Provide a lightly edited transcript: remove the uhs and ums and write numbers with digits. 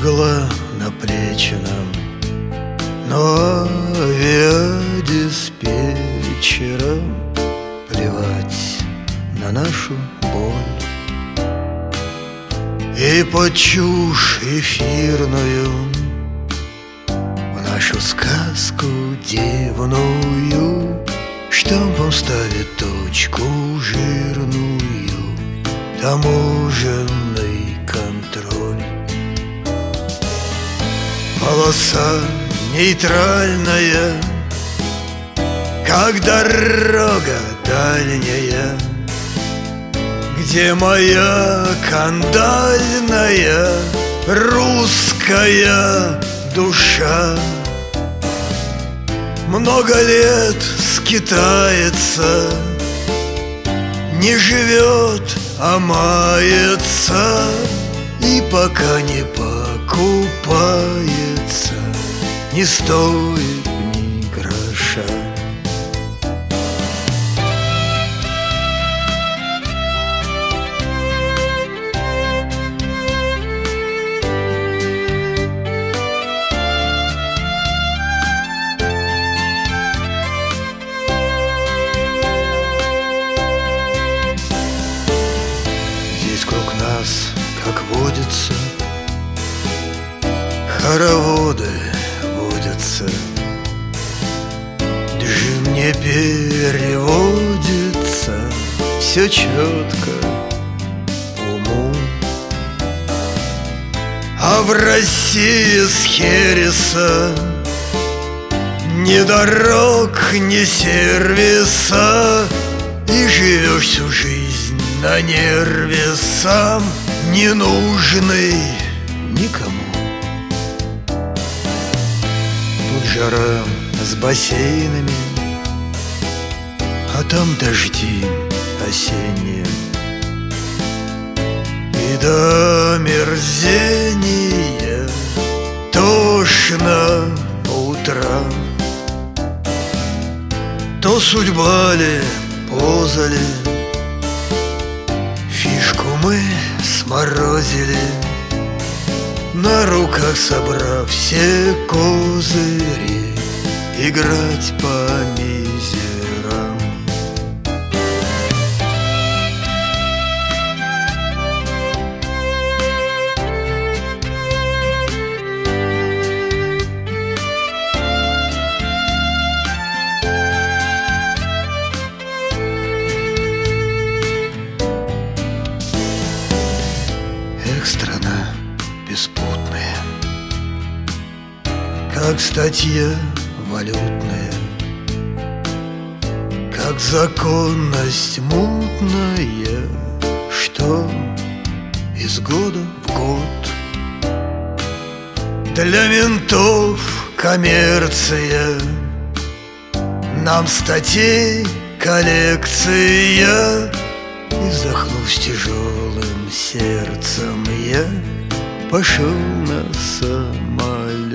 легла на плечи нам, но авиадиспетчерам плевать на нашу боль. И под чушь эфирную в нашу сказку дивную штампом ставит точку жирную таможенный контроль. Полоса нейтральная, как дорога дальняя, где моя кандальная русская душа много лет скитается, не живет, а мается, и пока не покупается, не стоит ни гроша. Вокруг нас, как водится, хороводы водятся. Джин не переводится, все четко уму. А в России с хереса ни дорог, ни сервиса, и живешь всю жизнь на нерве сам, не нужный никому. Тут жара с бассейнами, а там дожди осенние, и до мерзения тошно по утрам. То судьба ли, поза ли, фишку мы сморозили, на руках собрав все козыри, играть по мизерам. Страна беспутная, как статья валютная, как законность мутная, что из года в год для ментов коммерция, нам статей коллекция. И вздохнув с тяжелым сердцем, я пошел на самолет.